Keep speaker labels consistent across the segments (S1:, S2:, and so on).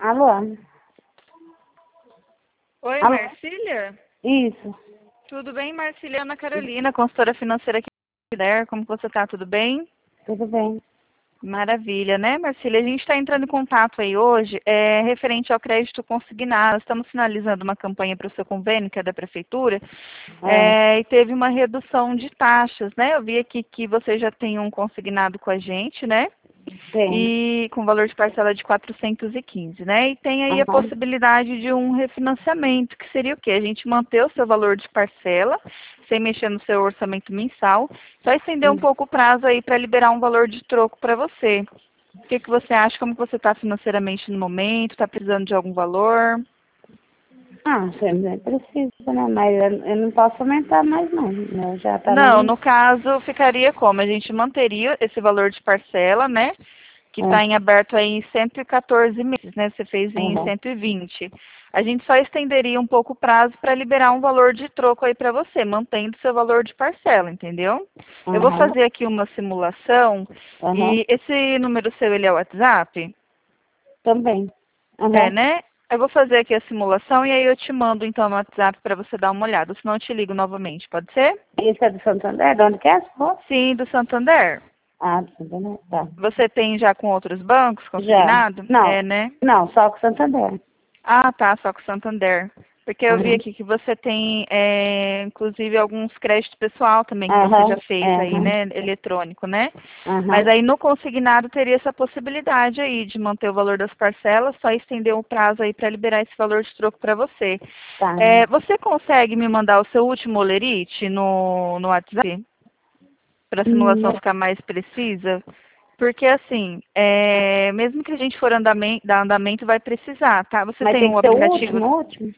S1: Alô?
S2: Oi,
S1: Alô?
S2: Marcília?
S1: Isso,
S2: Tudo bem, Marcília? Ana Carolina, consultora financeira aqui da Eder. Como que você tá? Tudo bem?
S1: tudo bem.
S2: Maravilha, né, Marcília? A gente está entrando em contato aí hoje, referente ao crédito consignado. Estamos finalizando uma campanha para o seu convênio, que é da Prefeitura, e teve uma redução de taxas, né? Eu vi aqui que você já tem um consignado com a gente, né?
S1: Tem.
S2: E com valor de parcela de 415, né? E tem aí a
S1: Aham.
S2: possibilidade de um refinanciamento, que seria o quê? A gente manter o seu valor de parcela, sem mexer no seu orçamento mensal, só estender um pouco o prazo aí para liberar um valor de troco para você. O que que você acha? Como que você está financeiramente no momento? Está precisando de algum valor?
S1: Sempre precisa, né? Mas eu não posso aumentar mais, não. Eu já tá no
S2: Não, no
S1: limite.
S2: caso ficaria como? A gente manteria esse valor de parcela, né? Que está em aberto aí em 114 meses, né? Você fez em
S1: Aham.
S2: 120. A gente só estenderia um pouco o prazo para liberar um valor de troco aí para você, mantendo seu valor de parcela, entendeu? Eu vou
S1: Aham.
S2: fazer aqui uma simulação
S1: Aham.
S2: e esse número seu, ele é o WhatsApp?
S1: Também.
S2: É,
S1: Aham.
S2: né? Eu vou fazer aqui a simulação e aí eu te mando então no WhatsApp para você dar uma olhada, senão eu te ligo novamente, pode ser?
S1: Isso é do Santander? De onde que é? Pô?
S2: Sim, do Santander.
S1: Do Santander. Tá.
S2: Você tem já com outros bancos
S1: Já.
S2: consignado? É,
S1: Não.
S2: né?
S1: Não, só com Santander.
S2: Ah, tá, só com o Santander. Porque eu vi
S1: Aham.
S2: aqui que você tem, inclusive, alguns créditos pessoal também que você já
S1: Aham.
S2: fez aí,
S1: Aham.
S2: né? Eletrônico, né? Mas
S1: Aham.
S2: aí no consignado teria essa possibilidade aí de manter o valor das parcelas, só estender o prazo aí para liberar esse valor de troco para você.
S1: Tá.
S2: Você consegue me mandar o seu último olerite no WhatsApp? Para a simulação ficar mais precisa? Porque assim, mesmo que a gente for dar andamento, vai precisar, tá? Você
S1: Mas
S2: tem
S1: tem
S2: um
S1: que ser o
S2: aplicativo?
S1: último, o último.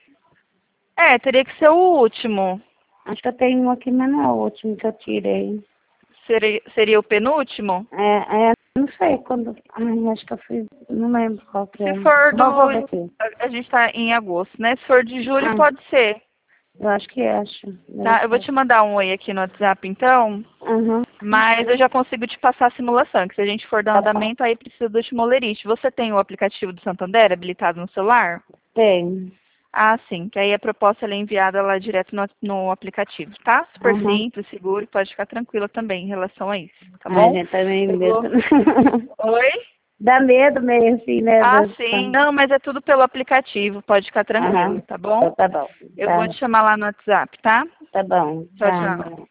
S2: Teria que ser o último.
S1: Acho que eu tenho um aqui, mas não é o último que eu tirei.
S2: Seria o penúltimo?
S1: Não sei quando. Ai, acho que eu fiz. Não lembro qual que é.
S2: Se for
S1: Vou ver
S2: do.
S1: aqui.
S2: A gente está em agosto, né? Se for de julho,
S1: Ah,
S2: pode ser.
S1: eu acho que acho. Deve
S2: Tá? Eu vou
S1: ser.
S2: te mandar um oi aqui no WhatsApp, então.
S1: Aham.
S2: Mas eu já consigo te passar a simulação, que se a gente for dar
S1: Tá bom.
S2: andamento, aí precisa do último olerite. Você tem o aplicativo do Santander habilitado no celular?
S1: Tem.
S2: Ah, sim, que aí a proposta ela é enviada lá direto no aplicativo, tá? Super
S1: Aham.
S2: simples, seguro, pode ficar tranquila também em relação a isso, tá
S1: Ai,
S2: bom?
S1: gente, tá meio
S2: Eu
S1: medo.
S2: vou. Oi?
S1: Dá medo meio assim, né?
S2: Ah, sim. Não, mas é tudo pelo aplicativo, pode ficar tranquilo,
S1: Aham.
S2: tá bom?
S1: Então tá bom.
S2: Eu vou te chamar lá no WhatsApp, tá?
S1: Tá bom.
S2: Tchau, tchau.
S1: Tá.